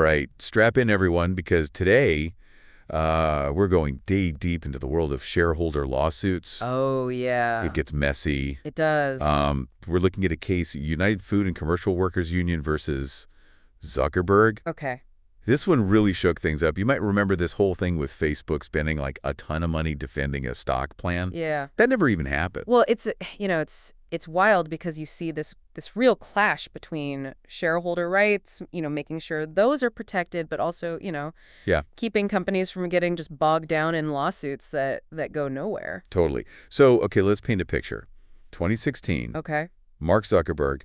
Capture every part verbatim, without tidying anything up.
right. Strap in, everyone, because today uh, we're going day deep into the world of shareholder lawsuits. Oh, yeah. It gets messy. It does. Um, we're looking at a case, United Food and Commercial Workers Union versus Zuckerberg. Okay. This one really shook things up. You might remember this whole thing with Facebook spending like a ton of money defending a stock plan. Yeah. That never even happened. Well, it's, you know, it's it's wild because you see this this real clash between shareholder rights, you know, making sure those are protected, but also, you know, yeah, keeping companies from getting just bogged down in lawsuits that, that go nowhere. Totally. So, okay, let's paint a picture. twenty sixteen, Okay. Mark Zuckerberg,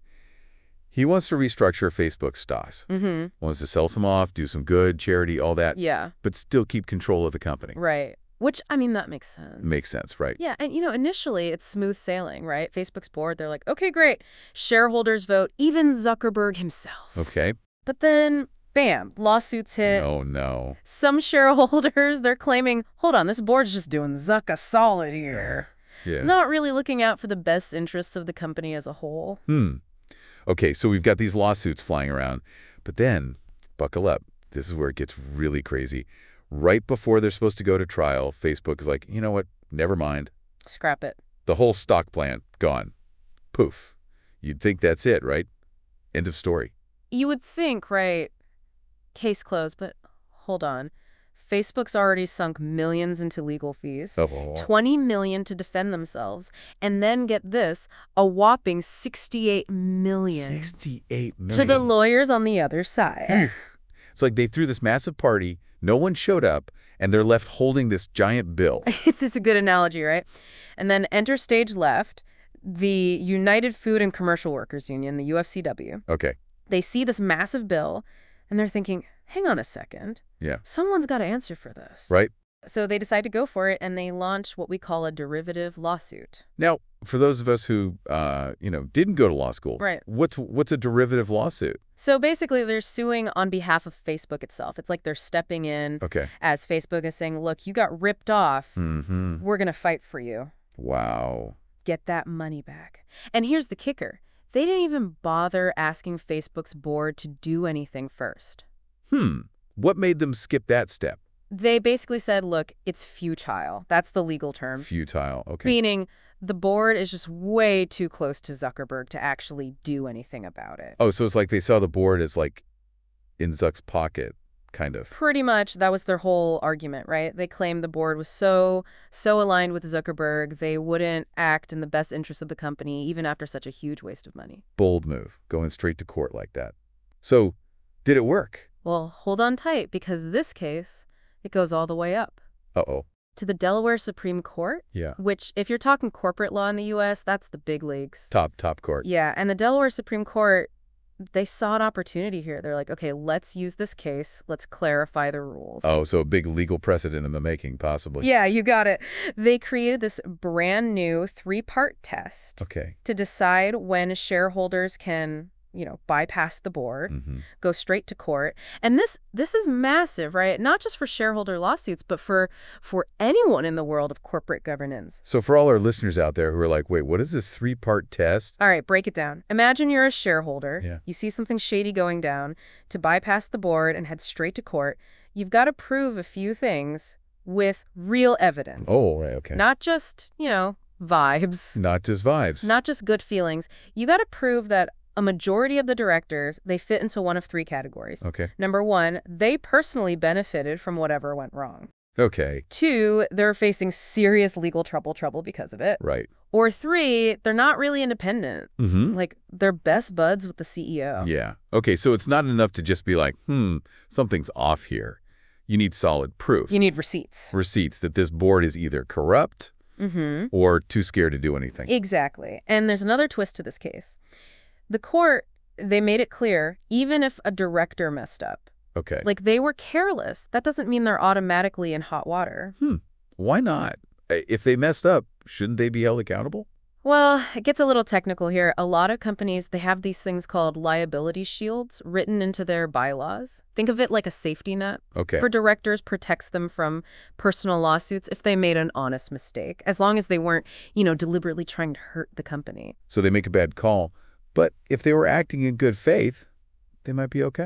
he wants to restructure Facebook's stocks. Mm-hmm. Wants to sell some off, do some good, charity, all that. Yeah. But still keep control of the company. Right. Which, I mean, that makes sense. Makes sense, right? Yeah, and, you know, initially it's smooth sailing, right? Facebook's board, they're like, okay, great. Shareholders vote, even Zuckerberg himself. Okay. But then, bam, lawsuits hit. Oh, no. Some shareholders, they're claiming, hold on, this board's just doing Zuck a solid here. Yeah. Not really looking out for the best interests of the company as a whole. Hmm. Okay, so we've got these lawsuits flying around. But then, buckle up. This is where it gets really crazy. Right before they're supposed to go to trial, Facebook is like, you know what? Never mind. Scrap it. The whole stock plan, gone. Poof. You'd think that's it, right? End of story. You would think, right? Case closed, but hold on. Facebook's already sunk millions into legal fees. Oh. twenty million dollars to defend themselves. And then get this, a whopping sixty-eight million dollars sixty-eight million dollars. to the lawyers on the other side. It's like they threw this massive party, no one showed up, and they're left holding this giant bill. That's a good analogy, right? And then enter stage left, the United Food and Commercial Workers Union, the U F C W. Okay. They see this massive bill, and they're thinking, hang on a second. Yeah. Someone's got to answer for this. Right. So they decide to go for it, and they launch what we call a derivative lawsuit. Now, for those of us who, uh, you know, didn't go to law school, right? What's what's a derivative lawsuit? So basically, they're suing on behalf of Facebook itself. It's like they're stepping in okay. as Facebook is saying, look, you got ripped off. Mm-hmm. We're going to fight for you. Wow. Get that money back. And here's the kicker. They didn't even bother asking Facebook's board to do anything first. Hmm. What made them skip that step? They basically said, look, it's futile. That's the legal term. Futile, okay. Meaning the board is just way too close to Zuckerberg to actually do anything about it. Oh, so it's like they saw the board as like in Zuck's pocket, kind of. Pretty much. That was their whole argument, right? They claimed the board was so, so aligned with Zuckerberg, they wouldn't act in the best interest of the company, even after such a huge waste of money. Bold move, going straight to court like that. So, did it work? Well, hold on tight, because this case, it goes all the way up. Uh-oh. To the Delaware Supreme Court. Yeah. Which, if you're talking corporate law in the U S, that's the big leagues. Top, top court. Yeah, and the Delaware Supreme Court, they saw an opportunity here. They're like, okay, let's use this case. Let's clarify the rules. Oh, so a big legal precedent in the making, possibly. Yeah, you got it. They created this brand new three-part test okay. to decide when shareholders can, you know, bypass the board, mm-hmm. go straight to court. And this this is massive, right? Not just for shareholder lawsuits, but for for anyone in the world of corporate governance. So for all our listeners out there who are like, wait, what is this three-part test? All right, break it down. Imagine you're a shareholder. Yeah. You see something shady going down. To bypass the board and head straight to court, you've got to prove a few things with real evidence. Oh, right, okay. Not just, you know, vibes. Not just vibes. Not just good feelings. You got to prove that a majority of the directors, they fit into one of three categories. Okay. Number one, they personally benefited from whatever went wrong. Okay. Two, they're facing serious legal trouble trouble because of it. Right. Or three, they're not really independent. Mm-hmm. Like, they're best buds with the C E O. Yeah. Okay, so it's not enough to just be like, hmm, something's off here. You need solid proof. You need receipts. Receipts that this board is either corrupt mm-hmm. or too scared to do anything. Exactly. And there's another twist to this case. The court, they made it clear, even if a director messed up, okay. like they were careless, that doesn't mean they're automatically in hot water. Hmm. Why not? If they messed up, shouldn't they be held accountable? Well, it gets a little technical here. A lot of companies, they have these things called liability shields written into their bylaws. Think of it like a safety net. Okay. For directors, protects them from personal lawsuits if they made an honest mistake, as long as they weren't, you know, deliberately trying to hurt the company. So they make a bad call, but if they were acting in good faith, they might be okay.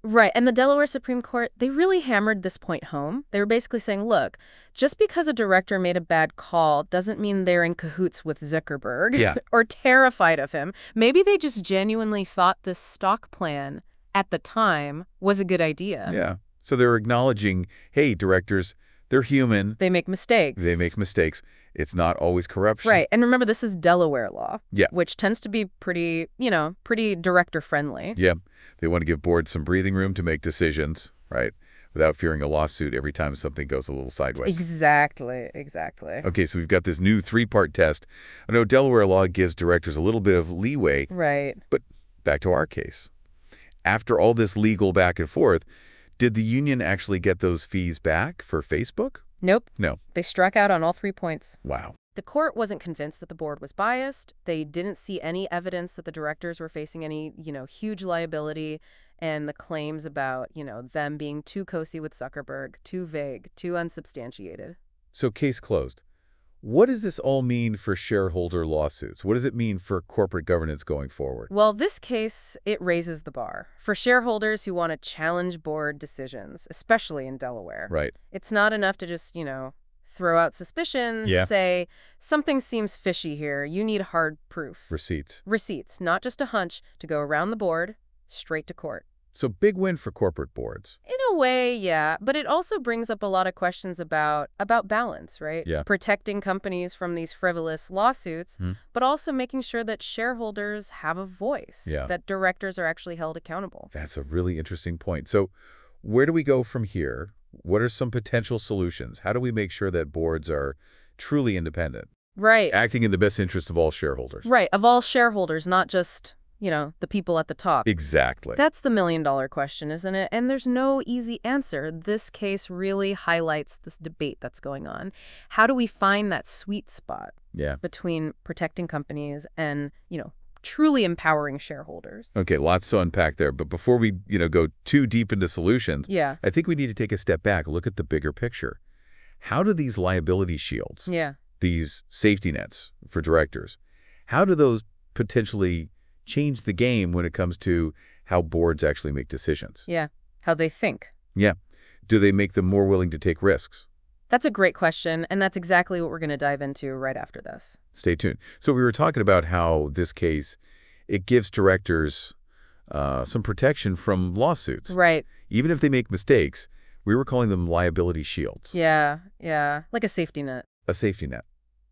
Right. And the Delaware Supreme Court, they really hammered this point home. They were basically saying, look, just because a director made a bad call doesn't mean they're in cahoots with Zuckerberg Yeah. or terrified of him. Maybe they just genuinely thought this stock plan at the time was a good idea. Yeah. So they're acknowledging, hey, directors, they're human. They make mistakes. They make mistakes. It's not always corruption. Right. And remember, this is Delaware law, Yeah. which tends to be pretty, you know, pretty director-friendly. Yeah. They want to give boards some breathing room to make decisions, right, without fearing a lawsuit every time something goes a little sideways. Exactly. Exactly. Okay, so we've got this new three-part test. I know Delaware law gives directors a little bit of leeway, Right. but back to our case. After all this legal back and forth, did the union actually get those fees back for Facebook? Nope. No. They struck out on all three points. Wow. The court wasn't convinced that the board was biased. They didn't see any evidence that the directors were facing any, you know, huge liability, and the claims about, you know, them being too cozy with Zuckerberg, too vague, too unsubstantiated. So case closed. What does this all mean for shareholder lawsuits? What does it mean for corporate governance going forward? Well, this case, it raises the bar for shareholders who want to challenge board decisions, especially in Delaware. Right. It's not enough to just, you know, throw out suspicions, Yeah. say, something seems fishy here. You need hard proof. Receipts. Receipts, not just a hunch, to go around the board, straight to court. So big win for corporate boards. In a way, yeah, but it also brings up a lot of questions about about balance, right? Yeah. Protecting companies from these frivolous lawsuits, Hmm. but also making sure that shareholders have a voice, Yeah. that directors are actually held accountable. That's a really interesting point. So where do we go from here? What are some potential solutions? How do we make sure that boards are truly independent, Right. acting in the best interest of all shareholders? Right, of all shareholders, not just, you know, the people at the top. Exactly. That's the million-dollar question, isn't it? And there's no easy answer. This case really highlights this debate that's going on. How do we find that sweet spot Yeah. between protecting companies and, you know, truly empowering shareholders? Okay, lots to unpack there. But before we, you know, go too deep into solutions, Yeah. I think we need to take a step back, look at the bigger picture. How do these liability shields, Yeah. these safety nets for directors, how do those potentially change the game when it comes to how boards actually make decisions? Yeah. How they think. Yeah. Do they make them more willing to take risks? That's a great question, and that's exactly what we're going to dive into right after this. Stay tuned. So we were talking about how this case, it gives directors uh, some protection from lawsuits. Right. Even if they make mistakes, we were calling them liability shields, Yeah. Yeah. Like a safety net. a safety net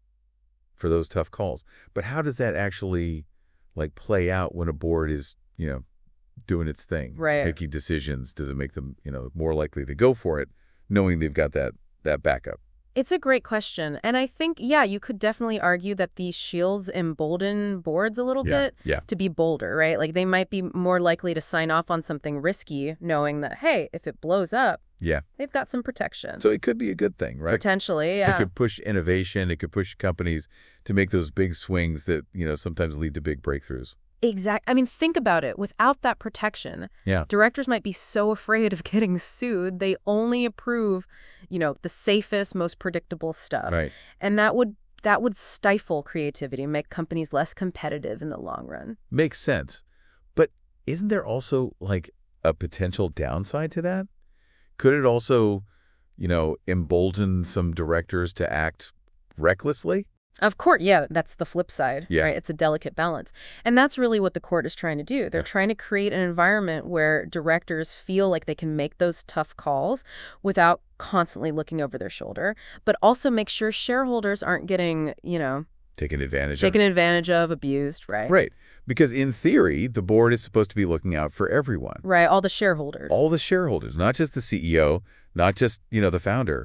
for those tough calls. But how does that actually like play out when a board is, you know, doing its thing, Right. making decisions? Does it make them, you know, more likely to go for it, knowing they've got that that backup? It's a great question. And I think, yeah, you could definitely argue that these shields embolden boards a little Yeah, bit yeah. to be bolder, right? Like they might be more likely to sign off on something risky, knowing that, hey, if it blows up, Yeah. they've got some protection. So it could be a good thing, right? Potentially, It yeah. could push innovation. It could push companies to make those big swings that, you know, sometimes lead to big breakthroughs. Exact. I mean, think about it. Without that protection, Yeah. directors might be so afraid of getting sued, they only approve, you know, the safest, most predictable stuff. Right. And that would that would stifle creativity and make companies less competitive in the long run. Makes sense. But isn't there also like a potential downside to that? Could it also, you know, embolden some directors to act recklessly? Of course, yeah, that's the flip side, Yeah. right? It's a delicate balance. And that's really what the court is trying to do. They're Yeah. trying to create an environment where directors feel like they can make those tough calls without constantly looking over their shoulder, but also make sure shareholders aren't getting, you know, Taken advantage of? taken advantage of, abused, right? Right. Because in theory, the board is supposed to be looking out for everyone. Right, all the shareholders. All the shareholders, not just the C E O, not just, you know, the founder.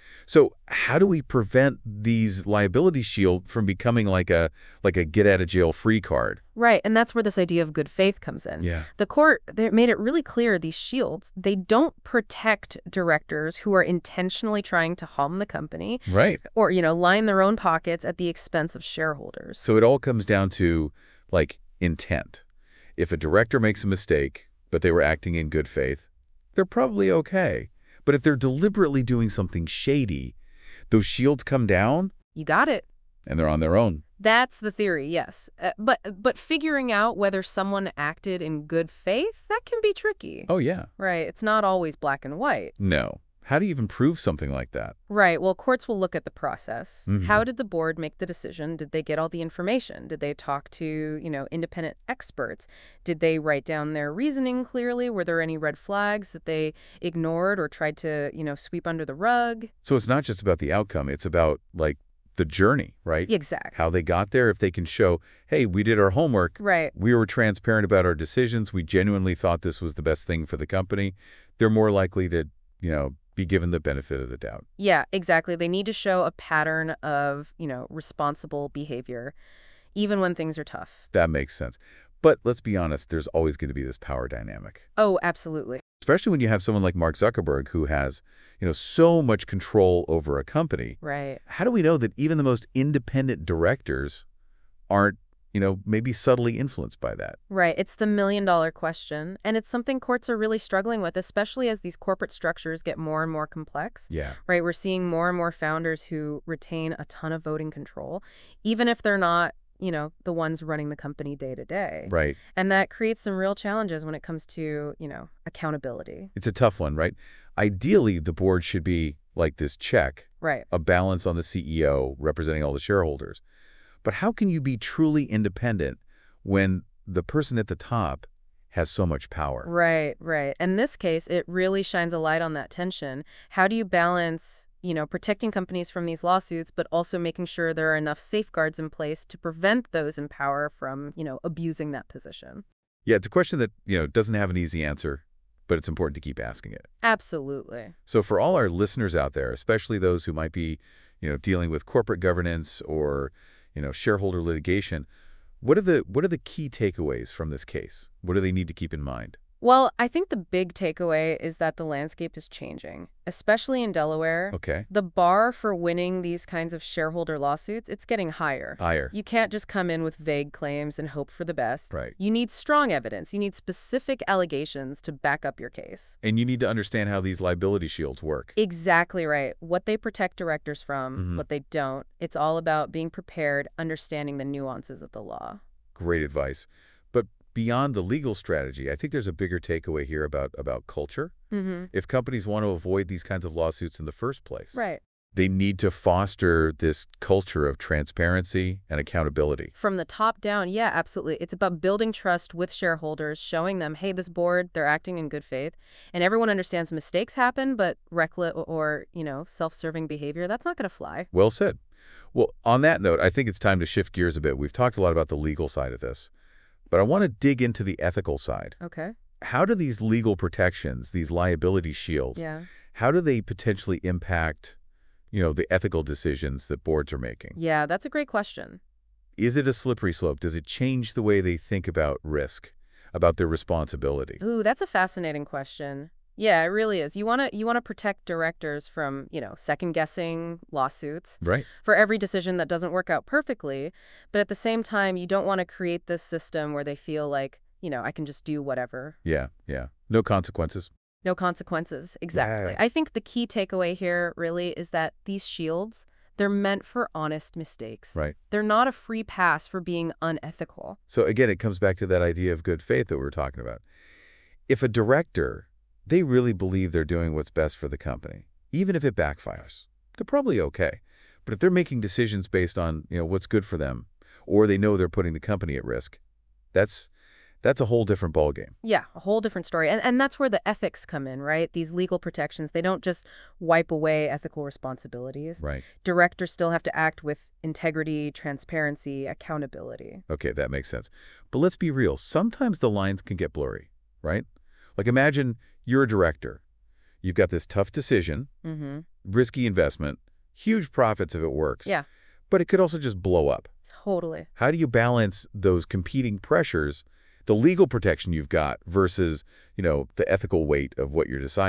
So how do we prevent these liability shield from becoming like a like a get out of jail free card? Right, and that's where this idea of good faith comes in. Yeah. The court they made it really clear these shields, they don't protect directors who are intentionally trying to harm the company Right. or, you know, line their own pockets at the expense of shareholders. So it all comes down to like intent. If a director makes a mistake, but they were acting in good faith, they're probably okay. But if they're deliberately doing something shady, those shields come down You got it. and they're on their own. That's the theory, yes. Uh, but but figuring out whether someone acted in good faith, that can be tricky. Oh, yeah. Right, it's not always black and white. No. How do you even prove something like that? Right, well, courts will look at the process. Mhm. How did the board make the decision? Did they get all the information? Did they talk to, you know, independent experts? Did they write down their reasoning clearly? Were there any red flags that they ignored or tried to, you know, sweep under the rug? So it's not just about the outcome. It's about, like, the journey, right? Exactly. How they got there. If they can show, hey, we did our homework. Right. We were transparent about our decisions. We genuinely thought this was the best thing for the company. They're more likely to, you know, be given the benefit of the doubt. Yeah, exactly. They need to show a pattern of, you know, responsible behavior, even when things are tough. That makes sense. But let's be honest, there's always going to be this power dynamic. Oh, absolutely. Especially when you have someone like Mark Zuckerberg who has, you know, so much control over a company. Right. How do we know that even the most independent directors aren't, you know, maybe subtly influenced by that? Right. It's the million dollar question. And it's something courts are really struggling with, especially as these corporate structures get more and more complex. Yeah. Right. We're seeing more and more founders who retain a ton of voting control, even if they're not, you know, the ones running the company day to day. Right. And that creates some real challenges when it comes to, you know, accountability. It's a tough one, right? Ideally, the board should be like this check, Right. a balance on the C E O representing all the shareholders. But how can you be truly independent when the person at the top has so much power? Right, right. In this case, it really shines a light on that tension. How do you balance, you know, protecting companies from these lawsuits, but also making sure there are enough safeguards in place to prevent those in power from, you know, abusing that position? Yeah, it's a question that, you know, doesn't have an easy answer, but it's important to keep asking it. Absolutely. So for all our listeners out there, especially those who might be, you know, dealing with corporate governance or, you know, shareholder litigation, what are the what are the key takeaways from this case? What do they need to keep in mind? Well, I think the big takeaway is that the landscape is changing, especially in Delaware. Okay. The bar for winning these kinds of shareholder lawsuits, it's getting higher. Higher. You can't just come in with vague claims and hope for the best. Right. You need strong evidence. You need specific allegations to back up your case. And you need to understand how these liability shields work. Exactly right. What they protect directors from, Mhm. what they don't. It's all about being prepared, understanding the nuances of the law. Great advice. But beyond the legal strategy, I think there's a bigger takeaway here about, about culture. Mm-hmm. If companies want to avoid these kinds of lawsuits in the first place, Right. they need to foster this culture of transparency and accountability. From the top down, yeah, absolutely. It's about building trust with shareholders, showing them, hey, this board, they're acting in good faith. And everyone understands mistakes happen, but reckless or, you know, self-serving behavior, that's not going to fly. Well said. Well, on that note, I think it's time to shift gears a bit. We've talked a lot about the legal side of this, but I want to dig into the ethical side. Okay. How do these legal protections, these liability shields, Yeah. how do they potentially impact, you know, the ethical decisions that boards are making? Yeah, that's a great question. Is it a slippery slope? Does it change the way they think about risk, about their responsibility? Ooh, that's a fascinating question. Yeah, it really is. You want to you want to protect directors from, you know, second-guessing lawsuits Right. for every decision that doesn't work out perfectly. But at the same time, you don't want to create this system where they feel like, you know, I can just do whatever. Yeah, yeah. No consequences. No consequences. Exactly. Yeah. I think the key takeaway here really is that these shields, they're meant for honest mistakes. Right. They're not a free pass for being unethical. So again, it comes back to that idea of good faith that we were talking about. If a director, they really believe they're doing what's best for the company, even if it backfires, they're probably okay. But if they're making decisions based on, you know, what's good for them, or they know they're putting the company at risk, that's that's a whole different ballgame. Yeah, a whole different story. And and that's where the ethics come in, right? These legal protections, they don't just wipe away ethical responsibilities. Right. Directors still have to act with integrity, transparency, accountability. Okay, that makes sense. But let's be real. Sometimes the lines can get blurry, right? Like imagine you're a director. You've got this tough decision, Mm-hmm. risky investment, huge profits if it works. Yeah, But it could also just blow up. totally. How do you balance those competing pressures, the legal protection you've got versus, you know, the ethical weight of what you're deciding?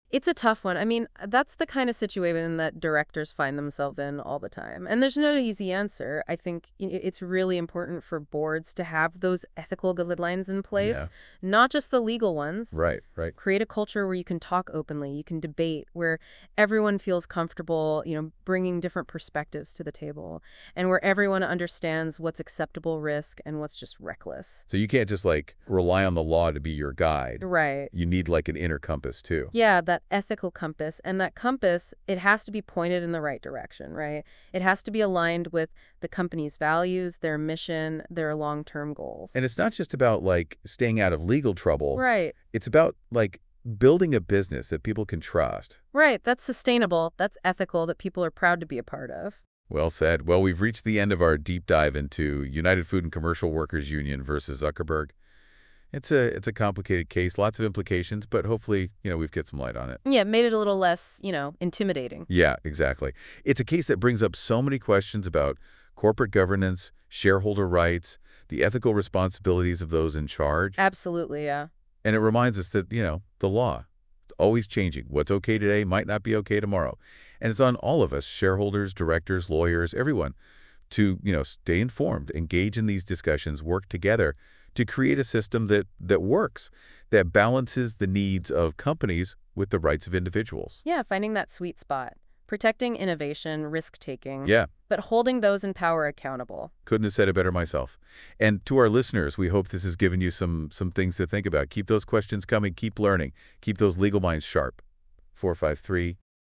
It's a tough one. I mean, that's the kind of situation that directors find themselves in all the time. And there's no easy answer. I think i- it's really important for boards to have those ethical guidelines in Yeah. place, not just the legal ones. Right, right. Create a culture where you can talk openly, you can debate, where everyone feels comfortable, you know, bringing different perspectives to the table, and where everyone understands what's acceptable risk and what's just reckless. So you can't just like rely on the law to be your guide. Right. You need like an inner compass too. Yeah, that ethical compass. And that compass, it has to be pointed in the right direction, right? It has to be aligned with the company's values, their mission, their long-term goals. And it's not just about like staying out of legal trouble. Right. It's about like building a business that people can trust. Right. That's sustainable. That's ethical, that people are proud to be a part of. Well said. Well, we've reached the end of our deep dive into United Food and Commercial Workers Union versus Zuckerberg. It's a it's a complicated case, lots of implications, but hopefully, you know, we've get some light on it. Yeah, it made it a little less, you know, intimidating. Yeah, exactly. It's a case that brings up so many questions about corporate governance, shareholder rights, the ethical responsibilities of those in charge. Absolutely, yeah. And it reminds us that, you know, the law, it's always changing. What's okay today might not be okay tomorrow. And it's on all of us, shareholders, directors, lawyers, everyone, to, you know, stay informed, engage in these discussions, work together to create a system that, that works, that balances the needs of companies with the rights of individuals. Yeah, finding that sweet spot. Protecting innovation, risk-taking, Yeah, but holding those in power accountable. couldn't have said it better myself. And to our listeners, we hope this has given you some, some things to think about. Keep those questions coming. Keep learning. Keep those legal minds sharp. four five three